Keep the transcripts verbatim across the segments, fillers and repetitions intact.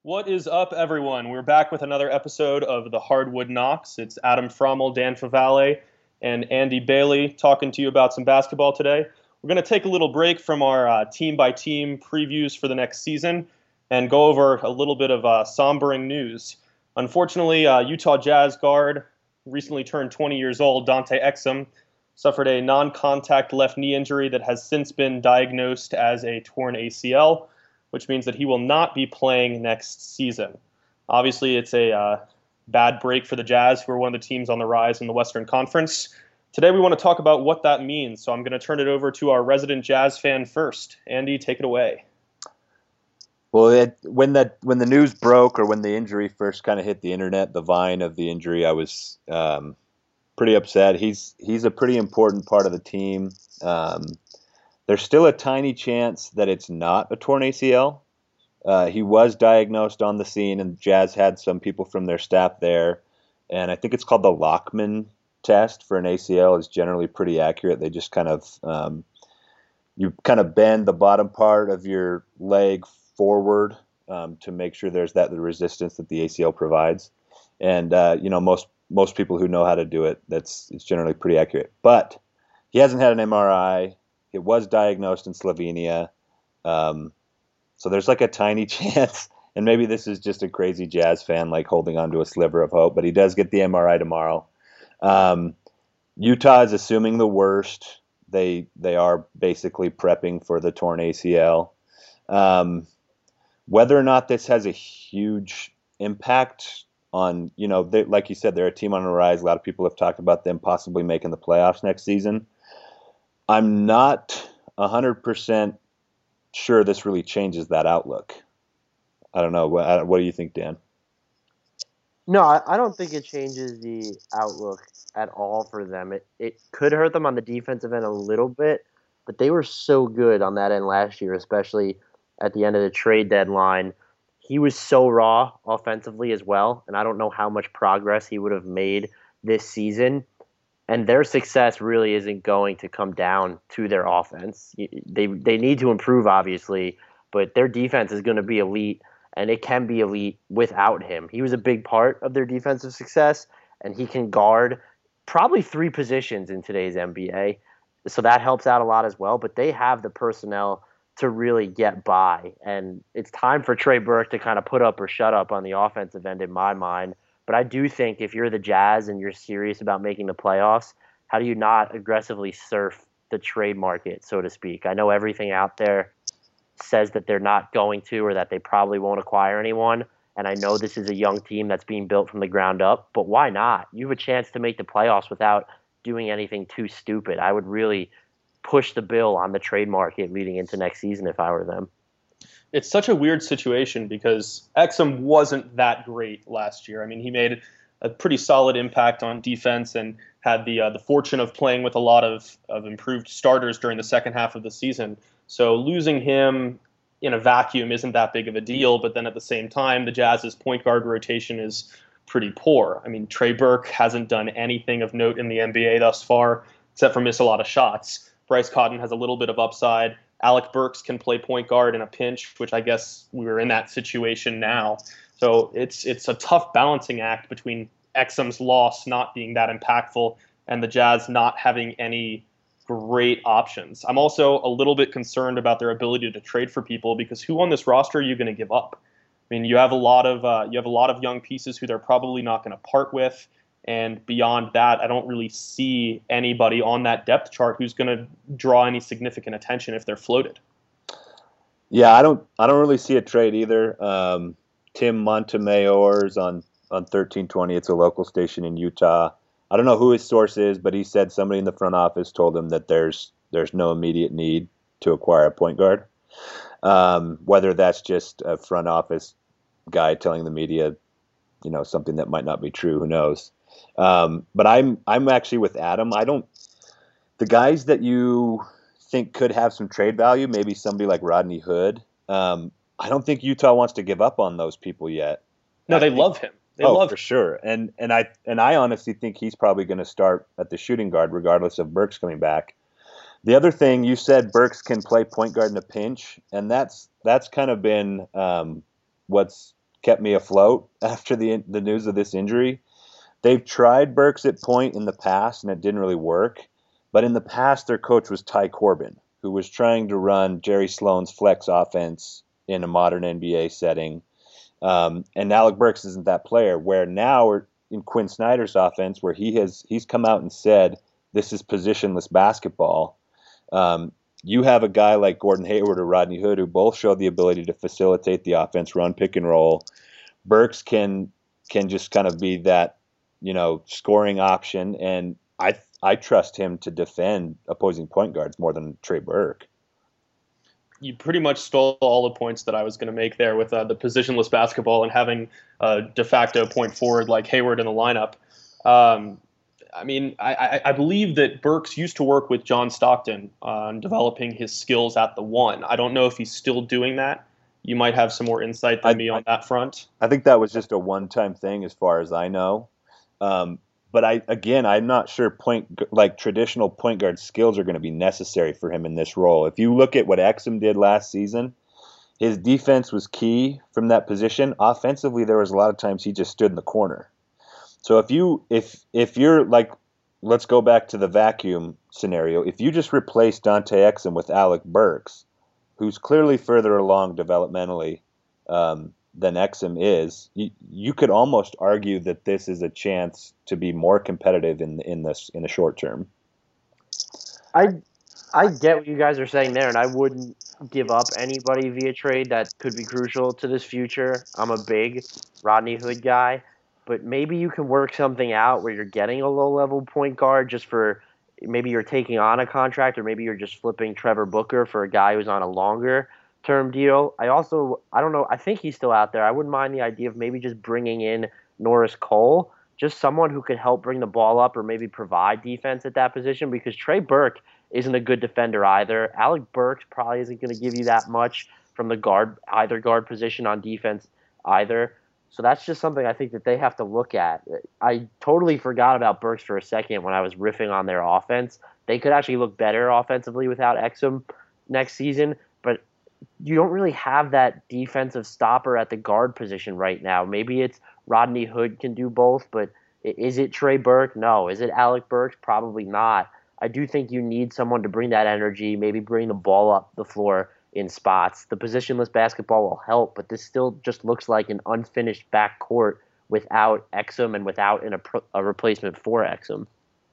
What is up, everyone? We're back with another episode of the Hardwood Knocks. It's Adam Frommel, Dan Favale, and Andy Bailey talking to you about some basketball today. We're going to take a little break from our uh, team-by-team previews for the next season and go over a little bit of uh, sombering news. Unfortunately, uh, Utah Jazz guard, recently turned twenty years old, Dante Exum, suffered a non-contact left knee injury that has since been diagnosed as a torn A C L, which means that he will not be playing next season. Obviously, it's a uh, bad break for the Jazz, who are one of the teams on the rise in the Western Conference. Today, we want to talk about what that means, so I'm going to turn it over to our resident Jazz fan first. Andy, take it away. Well, it, when that when the news broke, or when the injury first kind of hit the internet, the vine of the injury, I was um, pretty upset. He's he's a pretty important part of the team. Um, There's still a tiny chance that it's not a torn A C L. Uh, he was diagnosed on the scene, and Jazz had some people from their staff there. And I think it's called the Lockman test for an A C L. Is generally pretty accurate. They just kind of um, you kind of bend the bottom part of your leg forward um, to make sure there's that the resistance that the A C L provides. And uh, you know, most most people who know how to do it, that's it's generally pretty accurate. But he hasn't had an M R I. It was diagnosed in Slovenia. Um, so there's like a tiny chance, and maybe this is just a crazy Jazz fan like holding on to a sliver of hope, but he does get the M R I tomorrow. Um, Utah is assuming the worst. They they are basically prepping for the torn A C L. Um, whether or not this has a huge impact on, you know, they, like you said, they're a team on the rise. A lot of people have talked about them possibly making the playoffs next season. I'm not one hundred percent sure this really changes that outlook. I don't know. What, what do you think, Dan? No, I, I don't think it changes the outlook at all for them. It it could hurt them on the defensive end a little bit, but they were so good on that end last year, especially at the end of the trade deadline. He was so raw offensively as well, and I don't know how much progress he would have made this season. And their success really isn't going to come down to their offense. They they need to improve, obviously, but their defense is going to be elite, and it can be elite without him. He was a big part of their defensive success, and he can guard probably three positions in today's N B A. So that helps out a lot as well. But they have the personnel to really get by. And it's time for Trey Burke to kind of put up or shut up on the offensive end, in my mind. But I do think if you're the Jazz and you're serious about making the playoffs, how do you not aggressively surf the trade market, so to speak? I know everything out there says that they're not going to, or that they probably won't acquire anyone. And I know this is a young team that's being built from the ground up, but why not? You have a chance to make the playoffs without doing anything too stupid. I would really push the bill on the trade market leading into next season if I were them. It's such a weird situation because Exum wasn't that great last year. I mean, he made a pretty solid impact on defense and had the uh, the fortune of playing with a lot of, of improved starters during the second half of the season. So losing him in a vacuum isn't that big of a deal, but then at the same time, the Jazz's point guard rotation is pretty poor. I mean, Trey Burke hasn't done anything of note in the N B A thus far, except for miss a lot of shots. Bryce Cotton has a little bit of upside. Alec Burks can play point guard in a pinch, which I guess we're in that situation now. So it's it's a tough balancing act between Exum's loss not being that impactful and the Jazz not having any great options. I'm also a little bit concerned about their ability to trade for people because who on this roster are you going to give up? I mean, you have a lot of uh, you have a lot of young pieces who they're probably not going to part with. And beyond that, I don't really see anybody on that depth chart who's going to draw any significant attention if they're floated. Yeah, I don't. I don't really see a trade either. Um, Tim Montemayor's on on thirteen twenty. It's a local station in Utah. I don't know who his source is, but he said somebody in the front office told him that there's there's no immediate need to acquire a point guard. Um, whether that's just a front office guy telling the media, you know, something that might not be true, who knows? Um, but I'm I'm actually with Adam. I don't the guys that you think could have some trade value, maybe somebody like Rodney Hood. Um, I don't think Utah wants to give up on those people yet. No, I they think, love him. They oh, love for him. sure. And and I and I honestly think he's probably going to start at the shooting guard, regardless of Burks coming back. The other thing you said, Burks can play point guard in a pinch, and that's that's kind of been um, what's kept me afloat after the the news of this injury. They've tried Burks at point in the past, and it didn't really work. But in the past, their coach was Ty Corbin, who was trying to run Jerry Sloan's flex offense in a modern N B A setting. Um, and Alec Burks isn't that player. Where now we're in Quinn Snyder's offense, where he has he's come out and said this is positionless basketball. Um, you have a guy like Gordon Hayward or Rodney Hood who both show the ability to facilitate the offense, run pick and roll. Burks can can just kind of be that, you know, scoring option, and I I trust him to defend opposing point guards more than Trey Burke. You pretty much stole all the points that I was going to make there with uh, the positionless basketball and having a de facto point forward like Hayward in the lineup. Um, I mean, I, I believe that Burks used to work with John Stockton on developing his skills at the one. I don't know if he's still doing that. You might have some more insight than I, me on that front. I think that was just a one-time thing as far as I know. Um, but I, again, I'm not sure point like traditional point guard skills are going to be necessary for him in this role. If you look at what Exum did last season, his defense was key from that position. Offensively, there was a lot of times he just stood in the corner. So if you if if you're like, let's go back to the vacuum scenario. If you just replace Dante Exum with Alec Burks, who's clearly further along developmentally um, than Exum is, you, you could almost argue that this is a chance to be more competitive in in this in the short term. I I get what you guys are saying there, and I wouldn't give up anybody via trade that could be crucial to this future. I'm a big Rodney Hood guy, but maybe you can work something out where you're getting a low-level point guard just for maybe you're taking on a contract, or maybe you're just flipping Trevor Booker for a guy who's on a longer-term deal. I also, I don't know, I think he's still out there. I wouldn't mind the idea of maybe just bringing in Norris Cole, just someone who could help bring the ball up or maybe provide defense at that position, because Trey Burke isn't a good defender either. Alec Burks probably isn't going to give you that much from the guard, either guard position on defense either. So that's just something I think that they have to look at. I totally forgot about Burks for a second when I was riffing on their offense. They could actually look better offensively without Exum next season, but you don't really have that defensive stopper at the guard position right now. Maybe it's Rodney Hood can do both, but is it Trey Burke? No. Is it Alec Burks? Probably not. I do think you need someone to bring that energy, maybe bring the ball up the floor in spots. The positionless basketball will help, but this still just looks like an unfinished backcourt without Exum and without an, a, a replacement for Exum.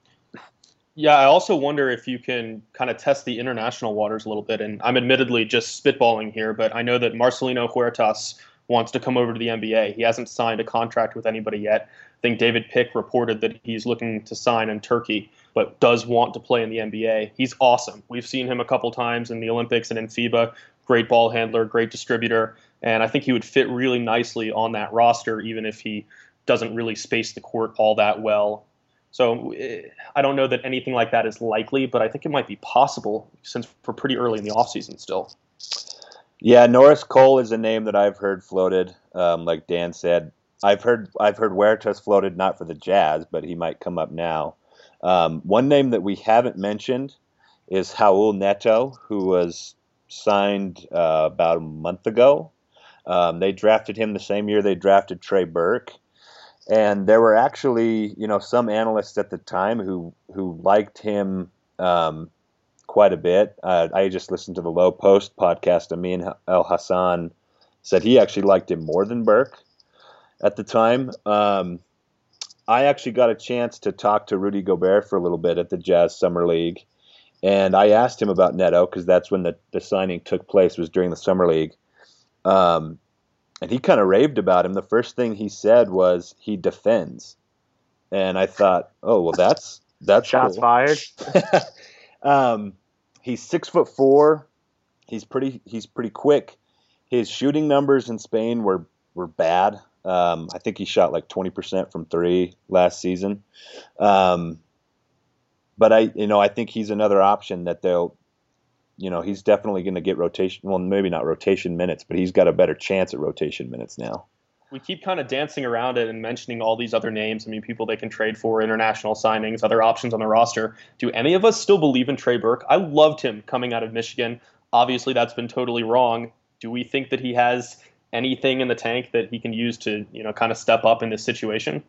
Yeah, I also wonder if you can kind of test the international waters a little bit. And I'm admittedly just spitballing here, but I know that Marcelino Huertas wants to come over to the N B A. He hasn't signed a contract with anybody yet. I think David Pick reported that he's looking to sign in Turkey, but does want to play in the N B A. He's awesome. We've seen him a couple times in the Olympics and in FIBA. Great ball handler, great distributor, and I think he would fit really nicely on that roster, even if he doesn't really space the court all that well. So I don't know that anything like that is likely, but I think it might be possible since we're pretty early in the offseason still. Yeah, Norris Cole is a name that I've heard floated. Um, like Dan said, I've heard I've heard Huertas floated, not for the Jazz, but he might come up now. Um, one name that we haven't mentioned is Raul Neto, who was signed uh, about a month ago. Um, they drafted him the same year they drafted Trey Burke. And there were actually, you know, some analysts at the time who who liked him um, quite a bit. Uh, I just listened to the Low Post podcast. Amin El Hassan said he actually liked him more than Burke at the time. Um, I actually got a chance to talk to Rudy Gobert for a little bit at the Jazz Summer League, and I asked him about Neto because that's when the, the signing took place, was during the Summer League. Um, And he kind of raved about him. The first thing he said was he defends. And I thought, oh, well, that's that's shots cool. fired. um, he's six foot four. He's pretty. He's pretty quick. His shooting numbers in Spain were were bad. Um, I think he shot like twenty percent from three last season. Um, but I, you know, I think he's another option that they'll. You know, he's definitely going to get rotation. Well, maybe not rotation minutes, but he's got a better chance at rotation minutes now. We keep kind of dancing around it and mentioning all these other names. I mean, people they can trade for, international signings, other options on the roster. Do any of us still believe in Trey Burke? I loved him coming out of Michigan. Obviously, that's been totally wrong. Do we think that he has anything in the tank that he can use to, you know, kind of step up in this situation?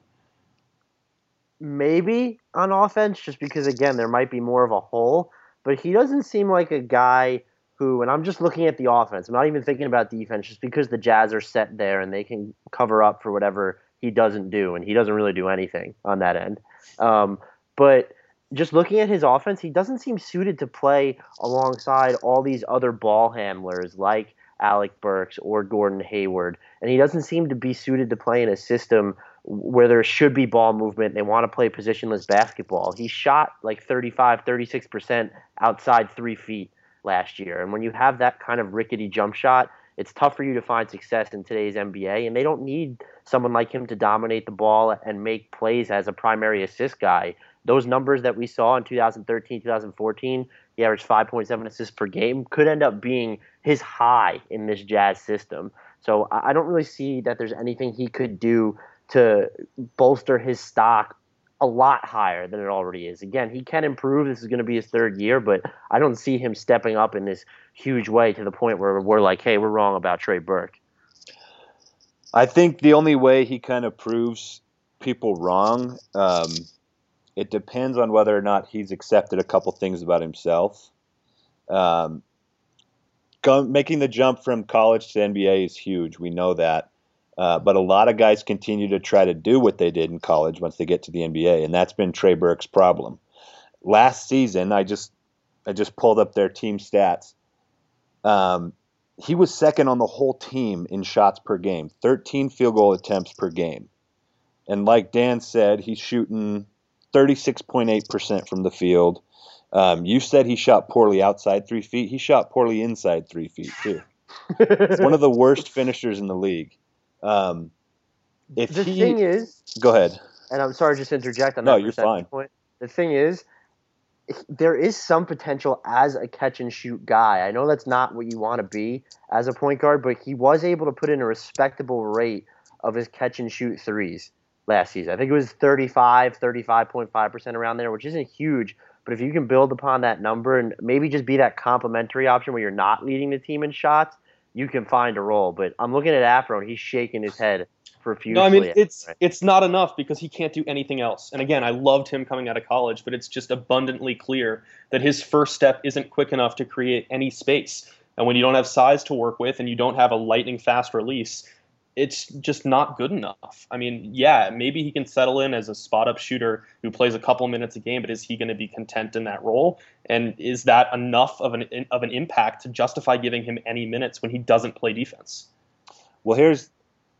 Maybe on offense, just because again there might be more of a hole. But he doesn't seem like a guy who, and I'm just looking at the offense. I'm not even thinking about defense, just because the Jazz are set there and they can cover up for whatever he doesn't do, and he doesn't really do anything on that end. Um, but just looking at his offense, he doesn't seem suited to play alongside all these other ball handlers like Alec Burks or Gordon Hayward, and he doesn't seem to be suited to play in a system where there should be ball movement. They want to play positionless basketball. He shot like thirty-five, thirty-six percent outside three feet last year. And when you have that kind of rickety jump shot, it's tough for you to find success in today's N B A. And they don't need someone like him to dominate the ball and make plays as a primary assist guy. Those numbers that we saw in two thousand thirteen, two thousand fourteen, he averaged five point seven assists per game, could end up being his high in this Jazz system. So I don't really see that there's anything he could do to bolster his stock a lot higher than it already is. Again, he can improve. This is going to be his third year, but I don't see him stepping up in this huge way to the point where we're like, hey, we're wrong about Trey Burke. I think the only way he kind of proves people wrong, um, it depends on whether or not he's accepted a couple things about himself. Um, go, making the jump from college to N B A is huge. We know that. Uh, but a lot of guys continue to try to do what they did in college once they get to the N B A, and that's been Trey Burke's problem. Last season, I just I just pulled up their team stats. Um, he was second on the whole team in shots per game, thirteen field goal attempts per game. And like Dan said, he's shooting thirty-six point eight percent from the field. Um, you said he shot poorly outside three feet. He shot poorly inside three feet, too. One of the worst finishers in the league. Um, if the he, thing is, go ahead. And I'm sorry, just to interject on no, that you're fine. point. The thing is, there is some potential as a catch and shoot guy. I know that's not what you want to be as a point guard, but he was able to put in a respectable rate of his catch and shoot threes last season. I think it was thirty-five, thirty-five point five percent around there, which isn't huge. But if you can build upon that number and maybe just be that complementary option where you're not leading the team in shots, you can find a role. But I'm looking at Afro, and he's shaking his head profusely. No, I mean, it's it's not enough because he can't do anything else. And again, I loved him coming out of college, but it's just abundantly clear that his first step isn't quick enough to create any space. And when you don't have size to work with and you don't have a lightning fast release, it's just not good enough. I mean, yeah, maybe he can settle in as a spot-up shooter who plays a couple minutes a game, but is he going to be content in that role? And is that enough of an of an impact to justify giving him any minutes when he doesn't play defense? Well, here's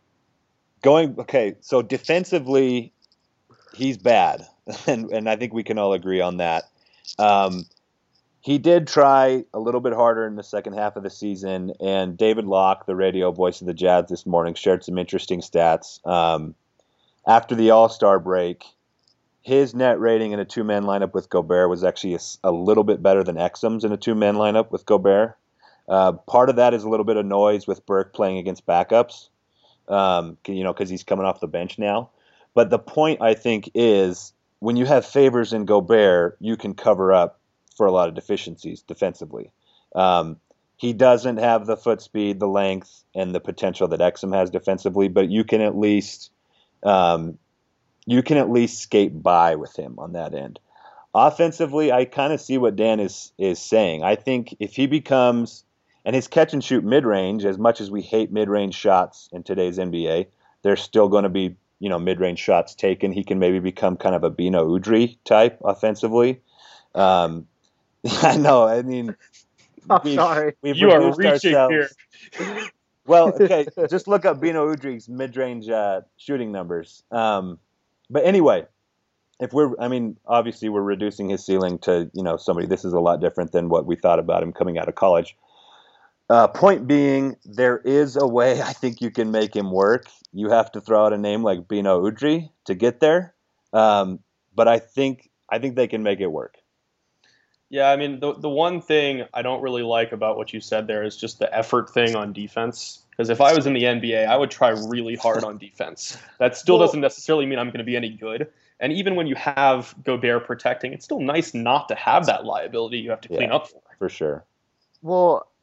going. Okay, so defensively, he's bad, and and I think we can all agree on that. Um, He did try a little bit harder in the second half of the season, and David Locke, the radio voice of the Jazz this morning, shared some interesting stats. Um, after the All-Star break, his net rating in a two-man lineup with Gobert was actually a, a little bit better than Exum's in a two-man lineup with Gobert. Uh, part of that is a little bit of noise with Burke playing against backups, um, you know, because he's coming off the bench now. But the point, I think, is when you have Favors and Gobert, you can cover up for a lot of deficiencies defensively. Um, he doesn't have the foot speed, the length, and the potential that Exum has defensively, but you can at least um, you can at least skate by with him on that end. Offensively, I kind of see what Dan is is saying. I think if he becomes and his catch and shoot mid range, as much as we hate mid range shots in today's N B A, there's still going to be you know mid range shots taken. He can maybe become kind of a Bino Udrih type offensively. Um, I know. I mean, I'm we've, sorry. We've you are reaching ourselves. here. Well, okay, just look up Bino Udrich's mid-range uh, shooting numbers. Um, but anyway, if we're, I mean, obviously we're reducing his ceiling to, you know, somebody. This is a lot different than what we thought about him coming out of college. Uh, point being, there is a way I think you can make him work. You have to throw out a name like Bino Udrih to get there. Um, but I think I think they can make it work. Yeah, I mean, the the one thing I don't really like about what you said there is just the effort thing on defense. Because if I was in the N B A, I would try really hard on defense. That still Well, doesn't necessarily mean I'm going to be any good. And even when you have Gobert protecting, it's still nice not to have that liability you have to clean Yeah, up for. For sure. Well,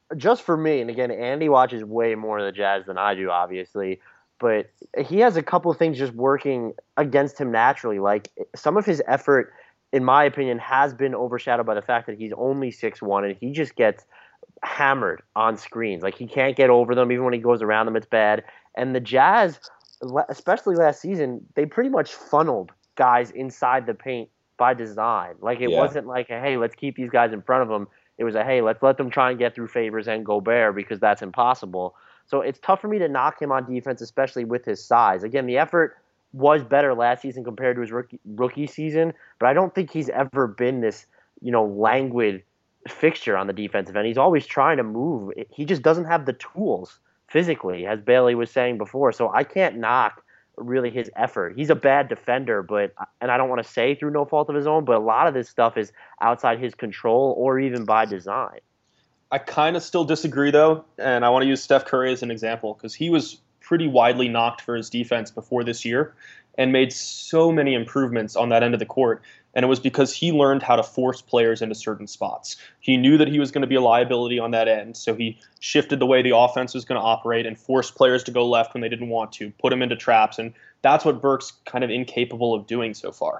just for me, and again, Andy watches way more of the Jazz than I do, obviously, but he has a couple of things just working against him naturally. Like some of his effort, in my opinion, has been overshadowed by the fact that he's only six one and he just gets hammered on screens. Like he can't get over them. Even when he goes around them, it's bad. And the Jazz, especially last season, they pretty much funneled guys inside the paint by design. Like it Yeah. wasn't like, a, hey, let's keep these guys in front of them. It was a, hey, let's let them try and get through Favors and Gobert because that's impossible. So it's tough for me to knock him on defense, especially with his size. Again, the effort was better last season compared to his rookie, rookie season, but I don't think he's ever been this, you know, languid fixture on the defensive end. He's always trying to move. He just doesn't have the tools physically, as Bailey was saying before. So I can't knock really his effort. He's a bad defender, but and I don't want to say through no fault of his own, but a lot of this stuff is outside his control or even by design. I kind of still disagree, though, and I want to use Steph Curry as an example because he was pretty widely knocked for his defense before this year and made so many improvements on that end of the court. And it was because he learned how to force players into certain spots. He knew that he was going to be a liability on that end, so he shifted the way the offense was going to operate and forced players to go left when they didn't want to, put them into traps, and that's what Burke's kind of incapable of doing so far.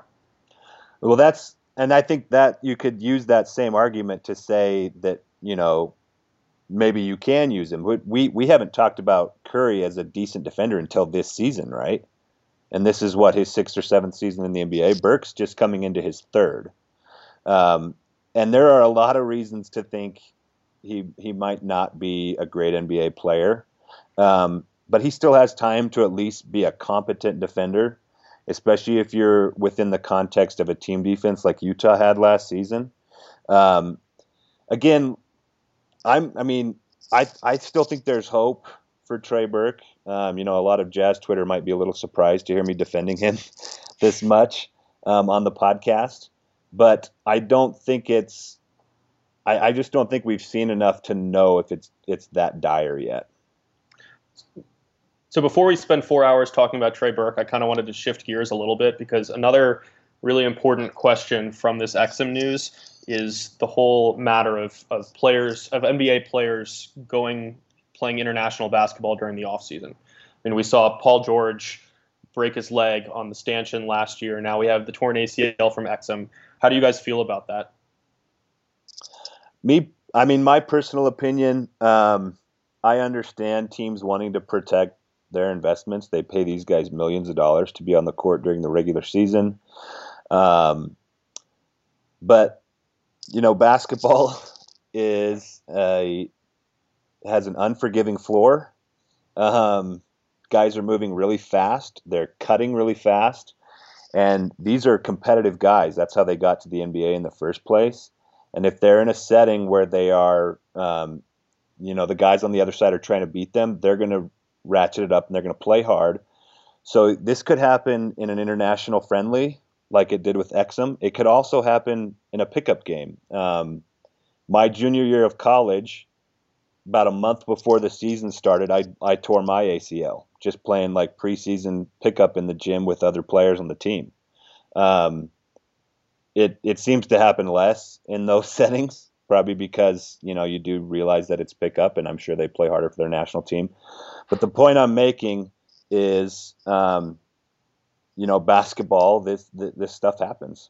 Well, that's, and I think that you could use that same argument to say that, you know, maybe you can use him. We we haven't talked about Curry as a decent defender until this season, right? And this is what, his sixth or seventh season in the N B A. Burke's just coming into his third. Um, and there are a lot of reasons to think he he might not be a great N B A player. Um, but he still has time to at least be a competent defender, especially if you're within the context of a team defense like Utah had last season. Um, again, I'm, I mean, I I still think there's hope for Trey Burke. Um, you know, a lot of Jazz Twitter might be a little surprised to hear me defending him this much um, on the podcast, but I don't think it's. I, I just don't think we've seen enough to know if it's it's that dire yet. So before we spend four hours talking about Trey Burke, I kind of wanted to shift gears a little bit because another really important question from this Exum news is the whole matter of, of players, of N B A players going playing international basketball during the offseason. I mean, we saw Paul George break his leg on the stanchion last year. Now we have the torn A C L from Exum. How do you guys feel about that? Me, I mean, my personal opinion, um, I understand teams wanting to protect their investments. They pay these guys millions of dollars to be on the court during the regular season. Um, but, you know, basketball is a, has an unforgiving floor. Um, guys are moving really fast. They're cutting really fast. And these are competitive guys. That's how they got to the N B A in the first place. And if they're in a setting where they are, um, you know, the guys on the other side are trying to beat them, they're going to ratchet it up and they're going to play hard. So this could happen in an international friendly like it did with Exum. It could also happen in a pickup game. Um, my junior year of college, about a month before the season started, I, I tore my A C L just playing like preseason pickup in the gym with other players on the team. Um, it it seems to happen less in those settings, probably because, you know, you do realize that it's pickup, and I'm sure they play harder for their national team. But the point I'm making is, um, you know, basketball, this, this this stuff happens.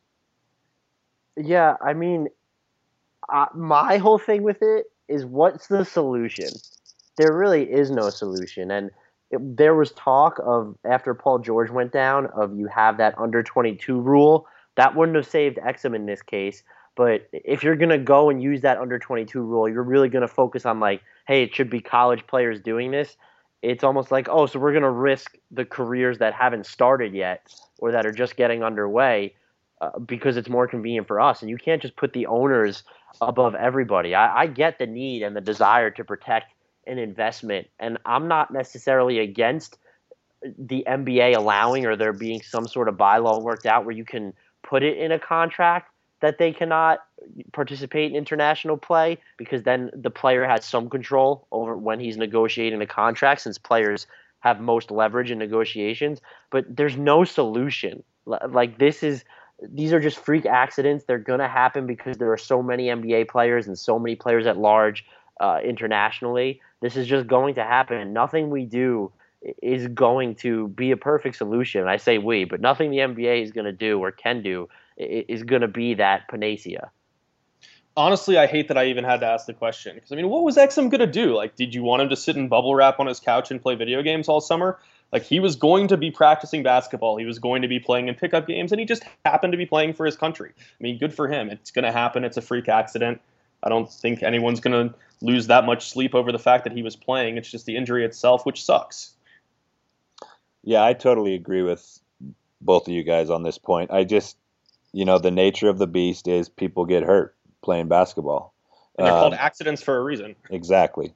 Yeah, I mean, uh, my whole thing with it is, what's the solution? There really is no solution. And it, there was talk of, after Paul George went down, of you have that under twenty-two rule. That wouldn't have saved Exum in this case. But if you're going to go and use that under twenty-two rule, you're really going to focus on like, hey, it should be college players doing this. It's almost like, oh, so we're going to risk the careers that haven't started yet or that are just getting underway uh, because it's more convenient for us. And you can't just put the owners above everybody. I, I get the need and the desire to protect an investment, and I'm not necessarily against the N B A allowing or there being some sort of bylaw worked out where you can put it in a contract that they cannot participate in international play, because then the player has some control over when he's negotiating the contract, since players have most leverage in negotiations. But there's no solution. Like, this is these are just freak accidents. They're going to happen because there are so many N B A players and so many players at large uh, internationally. This is just going to happen, and nothing we do is going to be a perfect solution. I say we, but nothing the N B A is going to do or can do is going to be that panacea. Honestly, I hate that I even had to ask the question. Because, I mean, what was Exum going to do? Like, did you want him to sit in bubble wrap on his couch and play video games all summer? Like, he was going to be practicing basketball. He was going to be playing in pickup games, and he just happened to be playing for his country. I mean, good for him. It's going to happen. It's a freak accident. I don't think anyone's going to lose that much sleep over the fact that he was playing. It's just the injury itself, which sucks. Yeah, I totally agree with both of you guys on this point. I just, you know, the nature of the beast is people get hurt playing basketball. And they're um, called accidents for a reason. Exactly.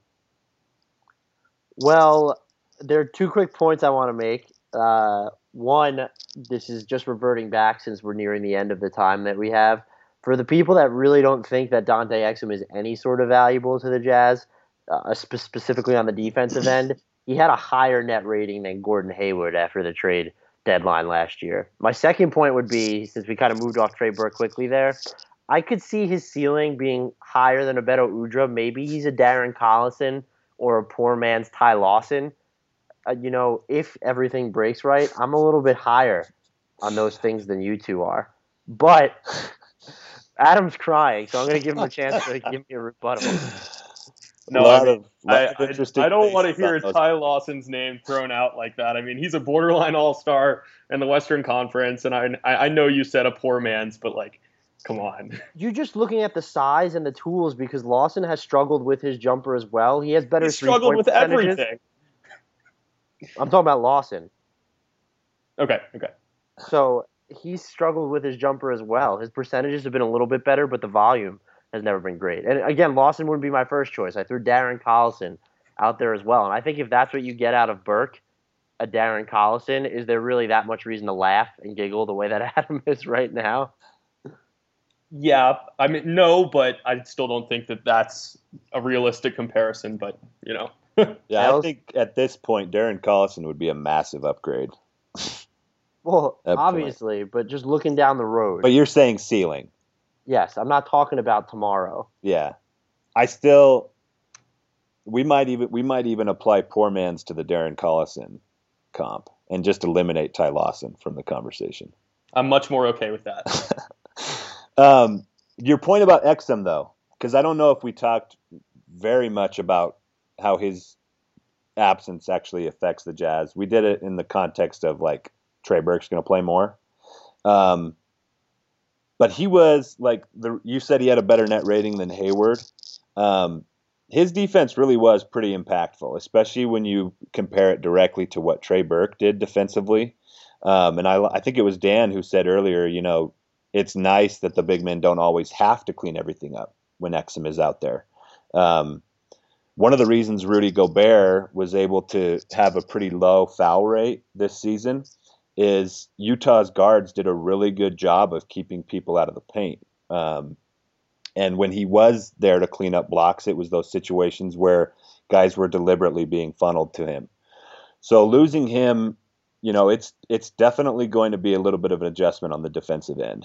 Well, there are two quick points I want to make. Uh, one, this is just reverting back since we're nearing the end of the time that we have. For the people that really don't think that Dante Exum is any sort of valuable to the Jazz, uh, spe- specifically on the defensive end, he had a higher net rating than Gordon Hayward after the trade deadline last year. My second point would be, since we kind of moved off Trey Burke quickly there, I could see his ceiling being higher than a Beto Udrih. Maybe he's a Darren Collison or a poor man's Ty Lawson. Uh, you know, if everything breaks right, I'm a little bit higher on those things than you two are. But Adam's crying, so I'm going to give him a chance to give me a rebuttal. No, lot I, mean, of, lot I, of interesting I, I don't want to faces on hear those. Ty Lawson's name thrown out like that. I mean, he's a borderline all-star in the Western Conference, and I, I know you said a poor man's, but, like, come on. You're just looking at the size and the tools because Lawson has struggled with his jumper as well. He has better He struggled with percentages. everything. I'm talking about Lawson. Okay, okay. So he's struggled with his jumper as well. His percentages have been a little bit better, but the volume has never been great. And again, Lawson wouldn't be my first choice. I threw Darren Collison out there as well. And I think if that's what you get out of Burke, a Darren Collison, is there really that much reason to laugh and giggle the way that Adam is right now? Yeah, I mean, no, but I still don't think that that's a realistic comparison, but, you know. Yeah, I Else? think at this point, Darren Collison would be a massive upgrade. Well, That point. obviously, but just looking down the road. But you're saying ceiling. Yes, I'm not talking about tomorrow. Yeah. I still we might even we might even apply poor man's to the Darren Collison comp and just eliminate Ty Lawson from the conversation. I'm much more okay with that. um, your point about Exum, though, because I don't know if we talked very much about how his absence actually affects the Jazz. We did it in the context of, like, Trey Burke's going to play more. Um, but he was, like, the you said he had a better net rating than Hayward. Um, his defense really was pretty impactful, especially when you compare it directly to what Trey Burke did defensively. Um, and I, I think it was Dan who said earlier, you know, it's nice that the big men don't always have to clean everything up when Exum is out there. Um, one of the reasons Rudy Gobert was able to have a pretty low foul rate this season is Utah's guards did a really good job of keeping people out of the paint. Um, and when he was there to clean up blocks, it was those situations where guys were deliberately being funneled to him. So losing him, you know, it's it's definitely going to be a little bit of an adjustment on the defensive end.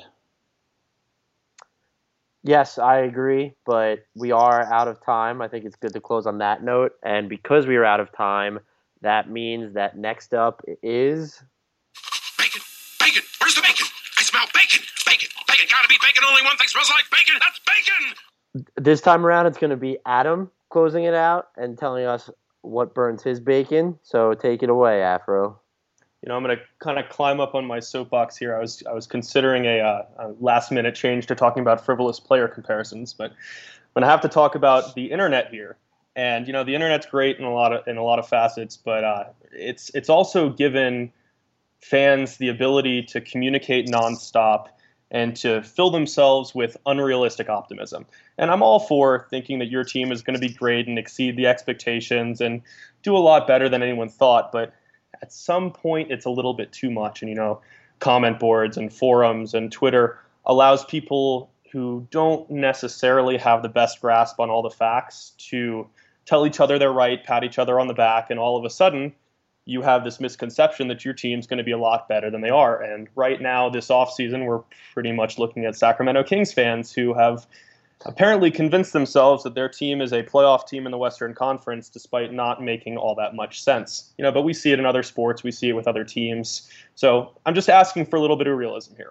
Yes, I agree, but we are out of time. I think it's good to close on that note. And because we are out of time, that means that next up is... Bacon! Bacon! Where's the bacon? I smell bacon! Bacon! Bacon! Gotta be bacon! Only one thing smells like bacon! That's bacon! This time around, it's going to be Adam closing it out and telling us what burns his bacon. So take it away, Afro. You know, I'm going to kind of climb up on my soapbox here. I was I was considering a, uh, a last-minute change to talking about frivolous player comparisons, but I'm going to have to talk about the internet here. And you know, the internet's great in a lot of in a lot of facets, but uh, it's it's also given fans the ability to communicate nonstop and to fill themselves with unrealistic optimism. And I'm all for thinking that your team is going to be great and exceed the expectations and do a lot better than anyone thought, but at some point it's a little bit too much. And, you know, comment boards and forums and Twitter allows people who don't necessarily have the best grasp on all the facts to tell each other they're right, pat each other on the back, and all of a sudden you have this misconception that your team's going to be a lot better than they are. And right now, this offseason, we're pretty much looking at Sacramento Kings fans who have apparently convinced themselves that their team is a playoff team in the Western Conference, despite not making all that much sense. You know, but we see it in other sports. We see it with other teams. So I'm just asking for a little bit of realism here.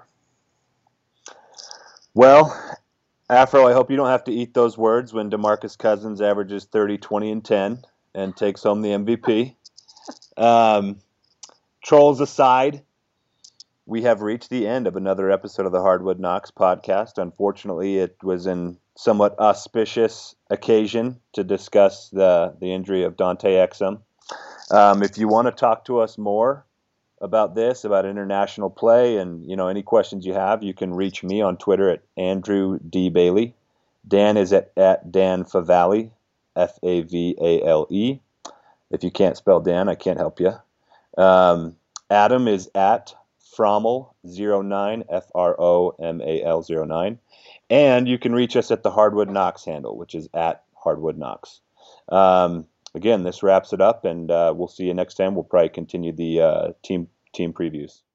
Well, Afro, I hope you don't have to eat those words when DeMarcus Cousins averages thirty, twenty, and ten and takes home the M V P. Um, trolls aside, we have reached the end of another episode of the Hardwood Knocks podcast. Unfortunately, it was in somewhat auspicious occasion to discuss the, the injury of Dante Exum. Um, if you want to talk to us more about this, about international play, and you know any questions you have, you can reach me on Twitter at Andrew D. Bailey. Dan is at, at Dan Favale, F A V A L E. If you can't spell Dan, I can't help you. Um, Adam is at Frommel zero nine, F R O M A L zero nine. And you can reach us at the Hardwood Knocks handle, which is at Hardwood Knocks. Um, again, this wraps it up, and uh, we'll see you next time. We'll probably continue the uh, team team previews.